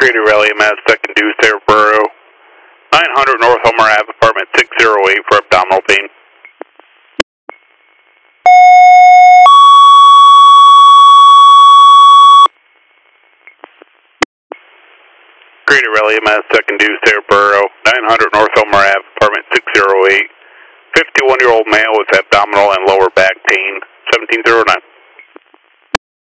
Greater Rally MS, second due, Saraburo, 900 North Homer Ave, apartment 608 for abdominal pain. Greater Rally MS, second due, Saraburo, 900 North Homer Ave, apartment 608. 51-year-old male with abdominal and lower back pain, 1709.